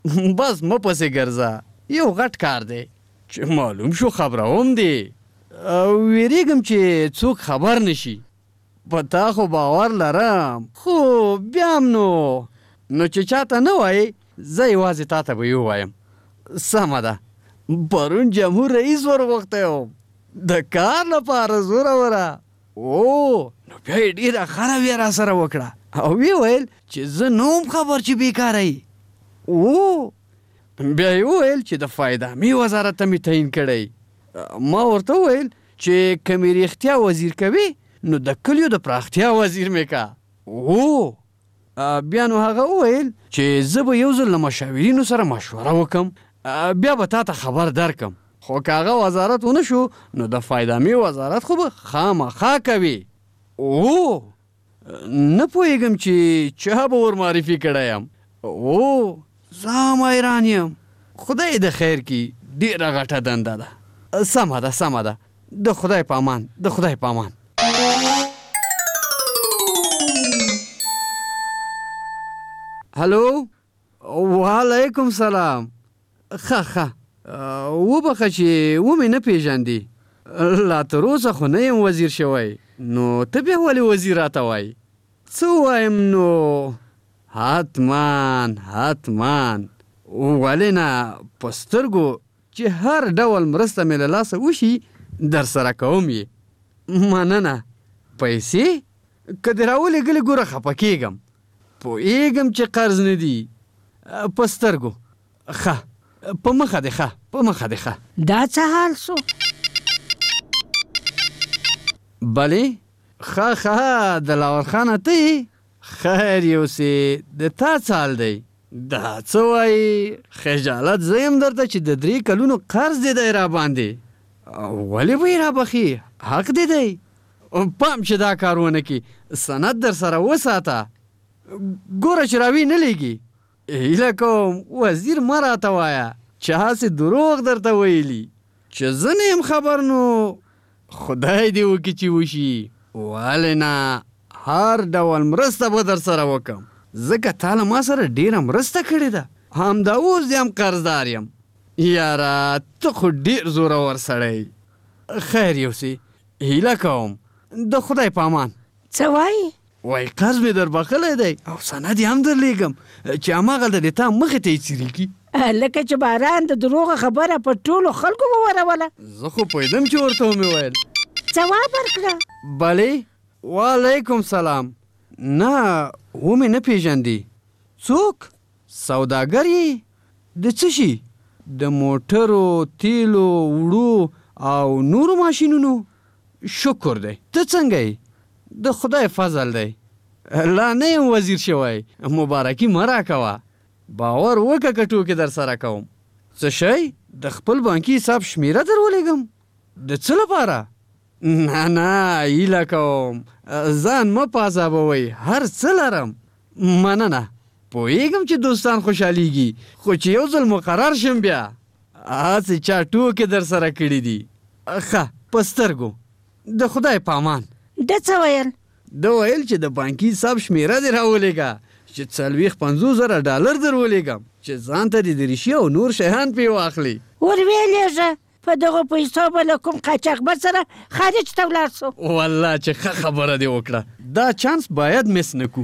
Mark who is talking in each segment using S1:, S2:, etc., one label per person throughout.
S1: بس مه پسې ګرځه، یو غټ کار دی چې معلوم شو خبروم دی. ویریږم چې څوک خبر نشي. په تا خو باور لرم، خو بیا هم نو چې چاته نه وایې، زه یوازې تا ته به یې ووایم. سمه ده، پرون جمهور رئیس ورغوښتی وم د کار لپاره زوروره. نو بیا یې ډېره ښه رویه را سره وکړه او ویې ویل چې زه نه وم خبر چې بېکاره یې. بیا یې وویل چې د فایدامي وزارت ته مې تعین کړی. ما ورته وویل چې که مې رښتیا وزیر کوي نو د کلیو د پراختیا وزیر مې کا. بیا نو هغه وویل چې زه به یو ځل له مشاورینو سره مشوره وکم، بیا به تا ته خبر درکم. خو که هغه وزارت ونه شو نو د فایدامي وزارت خو به خامخا کوي. نه پوهېږم چې چا به ور معرفي کړی یم. زه هم حیران یم. خدای د خیر کي، ډېره غټه دنده ده. سمه ده سمه ده، د خدای په امان، د خدای په امان. هلو، وعلیکم سلام. ښه وبخه چې ومې نه پېژندې. لا تر اوسه خو نه یم وزیر شوی، نو ته بیا ولې وزیر راته وایي؟ څه ووایم نو؟ حتمان ولې نه، په سترګو چې هر ډول مرسته مې له لاسه وشي در سره کوم یې. مننه. پیسې که دې راولېږلې ګوره خفه کېږم، پوهېږم چې قرض نه دي. په سترګو. ښه، په مخه دې ښه، په مخه دې ښه.
S2: دا څه حال شو؟
S1: بلې ښه دلاور خانه ته یې؟ خیر یوسې، د تا څه حال دی؟ دا څه وایي؟ خجالت زه یم درته چې د 3 کلونو قرض دې دی را باندې. ولې به یې را بخي؟ حق دې دی. پام چې دا کار ونه کړي، سند در سره وساته. ګوره چې راوي نه لېږي. هیله کوم وزیر مه راته وایه چې هسې دروغ درته ویلي چې زه نه یم خبر. نو خدای دې وکړي چې وشي. ولې نه، هر ډول مرسته به در سره وکم، ځکه تا له ما سره ډېره مرسته کړې ده. همدا اوس دې هم قرضدار یم. یاره ته خو ډېر زورور سړی. خیر یوسې، هیله کوم د خدای په امان.
S2: څه وایي؟
S1: وای قرض مې در بخلی دی او سند یې هم درلیږم چې هماغلته د تا مخې ته یې څیرېږي.
S2: لکه چې باران د دروغه خبره په ټولو خلکو ووروله.
S1: زه خو پوهېدم چې ورته ومې ویل.
S2: ځواب ورکړه.
S1: بلې، وعلیکم سلام. نه، ومې نه پېژندې. څوک؟ سوداګر یې؟ د څه شي؟ د موټرو، تیلو، وړو او نورو ماشینونو؟ شکر دی. ته څنګه یې؟ د خدای فضل دی. لا نه یم وزیر شوی، مبارکي مه راکوه. باور وکړه که ټوکې در سره کوم. څه شی؟ د خپل بانکي حساب شمیره در ولېږم؟ د څه لپاره؟ نه هیله کوم ځان مه په عذابوئ، هر څه لرم. مننه. پوهېږم چې دوستان خوشحالیږي، خو چې یو ځل مقرر شم بیا هسې چا ټوکې در سره کړي دي. ښه، په سترګو. د خدای په امان.
S2: ده څه ویل؟
S1: ده ویل چې د بانکي حساب شمیره دې راولېږه چې 40-50,000 ډالر در ولېږم چې ځان ته دې دریشي او نور شیان پې واخلي.
S2: ور ویلېږه په دغو پیسو به له کوم قاچاقبر سره خارج ته ولاړ شو.
S1: والله چې ښه خبره دې وکړه. دا چانس باید مس نه کړو.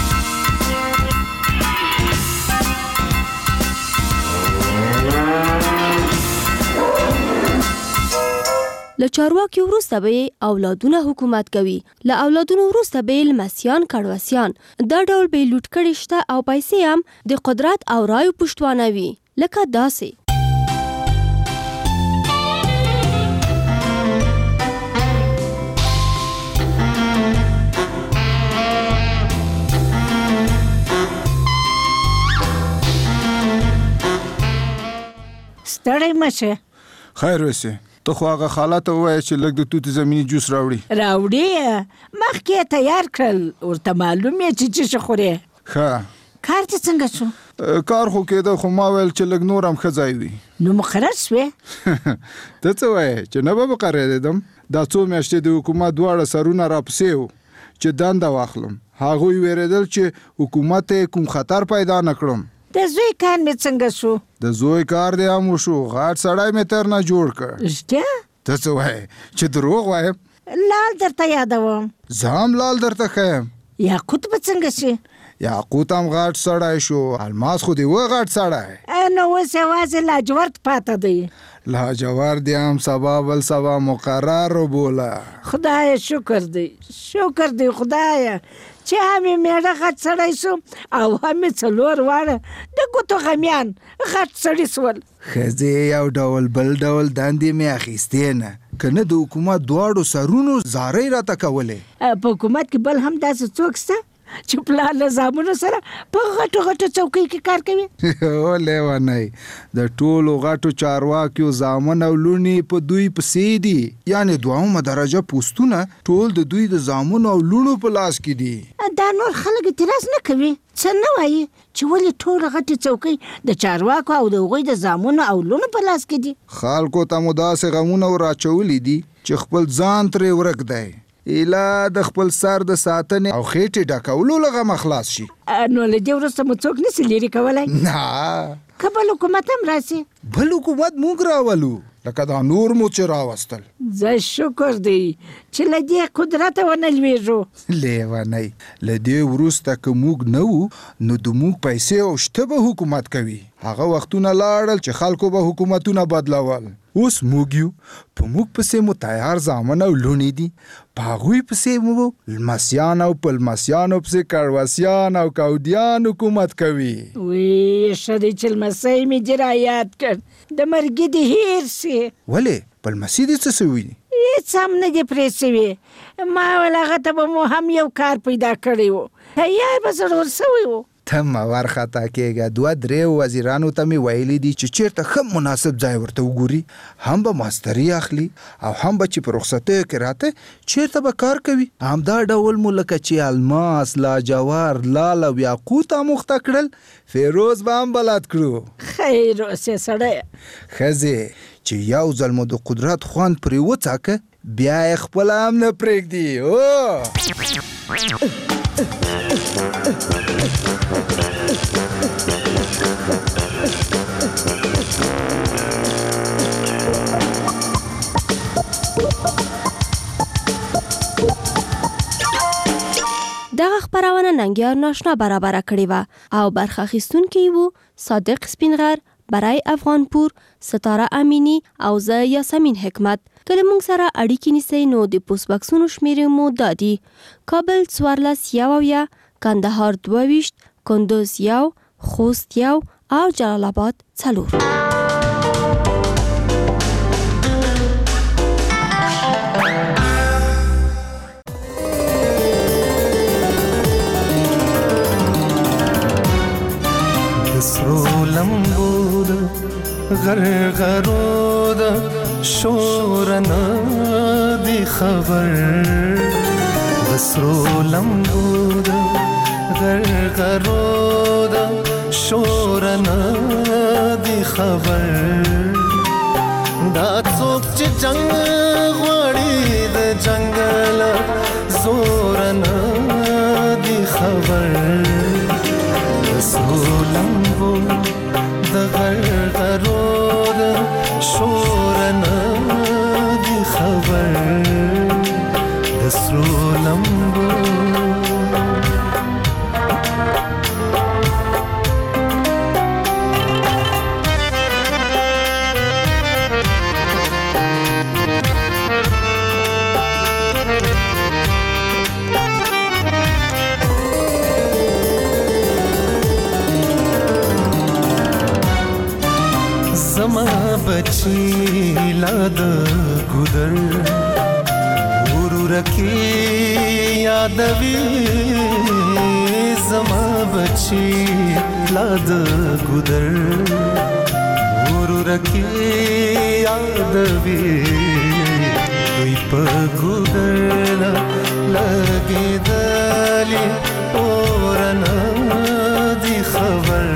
S3: له چارواکي وروسته به اولادونه حکومت کوي، له اولادونو وروسته به لمسیان کړوسیان. دا ډول به لوټ کړي شته او پیسې هم د قدرت او رایو پشتوانه وي. لکه داسې
S2: ستړی مشه.
S4: خیر وسې، ته خو هغه خاله ته ووایه چې لږ د توت زمیني جوس راوړي.
S2: مخکې یې تیار کړل، ورته معلوم یې چې څه خورې.
S4: ښه،
S2: کار دې څنګه شو؟
S4: کار خو کېده، خو ما ویل چې لږ نور هم ښه ځای وي.
S2: نو مقرر شوې؟
S4: ته څه وایې چې نه به مقررېدم؟ دا 2 میاشتې د حکومت دواړه سرونه راپسې وو چې دنده واخلم. هغوی ویرېدل چې حکومت ته کوم خطر پیدا نه کړم.
S2: د د زوی کار مې څنګه شو؟
S4: د زوی کار دې هم وشو، غټ سړی مې تر نه جوړ کړ.
S2: رښتیا؟
S4: ته څه وایې چې دروغ وایم؟
S2: لال درته یادوم.
S4: زه هم لال درته ښیم.
S2: یاقوت به څنګه شي؟
S4: یاقوت هم غټ سړی شو، الماس خو دې و غټ سړی.
S2: نو اوس یوازې لاجورد پاته دی.
S4: لاجورد هم سبا بل سبا مقرر وبوله.
S2: خدای شکر دی، شکر دی خدایه چې هم یې میړه غټ سړی شو او هم یې څلور واړه د ګوتو غمیان غټ سړي شول.
S4: ښځې یو ډول بل ډول دندې مې اخیستې نه، که نه د حکومت دواړو سرونو زارۍ راته کولې.
S2: په حکومت کې بل هم داسې څوک شته چې پلار له زامنو سره په غټو غټو چوکۍ کې کار کوي؟
S4: او لیونی، د ټولو غټو چارواکیو زامن او لوڼې په دوی پسې دي، یعنې دویمه درجه پوستونه ټول د دوی د زامنو او لوڼو په لاس کې دي.
S2: دا نور خلک اعتراض نه کوي؟ څه نه وایي چې ولې ټول غټې چوکۍ د چارواکو او د هغوی د زامنو او لوڼو په لاس کې دي؟
S4: خلکو ته مو داسې غمونه راچولي دي چې خپل ځان ترې ورک دی، ایله د خپل سر د ساتنې او خېټې ډکولو له غمه خلاص شي.
S2: نو له دې وروسته مو څوک نشي لرې کولی؟
S4: نه،
S2: که بل حکومت هم راسي؟
S4: بل حکومت موږ راولو، لکه دا نور مو چې راوستل.
S2: زه شکر دی چې له دې قدرته ونه لوېږو.
S4: لیونی، له دې وروسته که موږ نه وو نو د موږ پیسې او شته به حکومت کوي. هغه وختونه لاړل چې خلکو به حکومتونه بدلول. اوس موږ یو، په موږ پسې مو تیار زامن او لوڼې دي، په هغوی پسې مو لمسیان او په لمسیانو پسې کړوسیان او کودیان حکومت کوي.
S2: وی ښه دی چې لمسی مې دې رایاد کړ، د مرګي دې هېر سي.
S4: ولې؟ په لمسي دې څه سوي؟
S2: هېڅ هم نه دې پرې سوي. ما ویل هغه ته به مو هم یو کار پیدا کړی و، تیار به ضرور سوی و.
S4: ته مه ورخطا کېږه، 2-3 وزیرانو ته مې ویلي دي چې چیرته ښه مناسب ځای ورته وګوري، هم به ماستري اخلي او هم به چې په رخصتیو کې راته چیرته به کار کوي. همدا ډول مو لکه چې الماس، لاجور، لال او یاقوت آموخته کړل، فیروز به هم بلد کړو.
S2: خیر اوسې سړی.
S4: ښځې چې یو ځل مو د قدرت خوند پرې وڅاکه، بیا یې خپله هم نه پرېږدي.
S3: دغه خپرونه ننګیار ناشنا برابره کړې وه او برخه اخیستونکي وو صادق سپینغر، برای افغانپور، ستاره امینی او زه یاسمین حکمت. کله موږ سره اړیکې نیسئ نو د پوسټ بکسونو شمیرې مو دا دي: کابل 1401، کندهار 22، کندوز 1، خوست 1 او جلال آباد 4.
S5: سرو لمبو دا غرغرو دا شورنا دی خبر، سرو لمبو دا غرغرو دا شورنا دی خبر، دا څوک چې جنگ غواړي د جنگل زورنا دی خبر، سرو لمبو د غرغرو د شورنا دی خبر، د سرو لمبو. زما بچی لاد گودر ورور کی یادوی، زما بچی لاد گودر ورور کی یادوی، دوی په گودر لگی دلی اورنا دی خبر،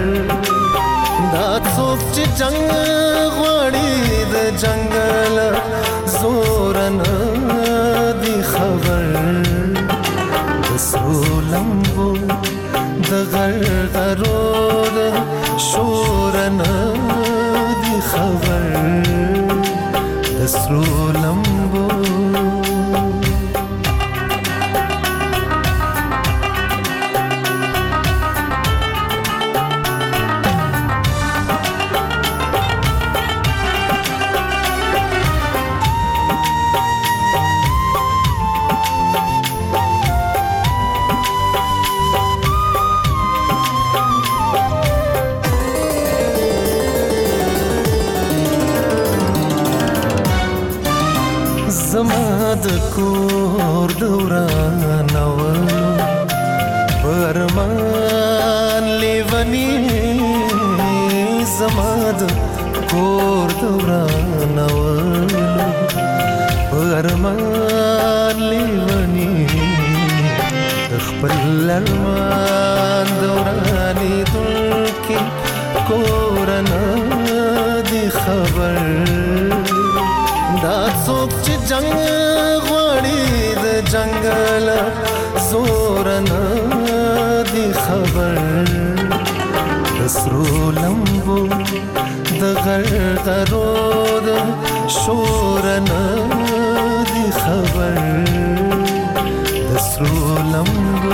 S5: دا څوک چې جنگ غواړي د جنگل زورنا دی خبر، د سرو لمبو د غرغرو د شورن دی خبر دسرو لمبو زما د کور دوران اولو برمان لیونی زما د کور دوران اولو برمان لیونی خپل ارمان دورانی دلکی کورنا دی خبر دا څوک چې جنگ غواړي د جنگل زور نه دی خبر د سرو لمبو د غرغرو د شور نه دی خبر د سرو لمبو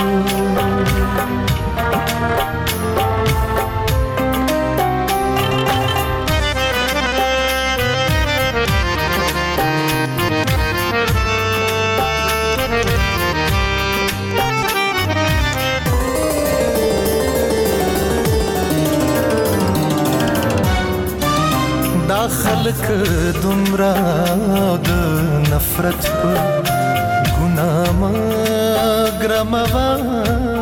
S5: خلق دمرا د نفرت په ګناه ما ګرموا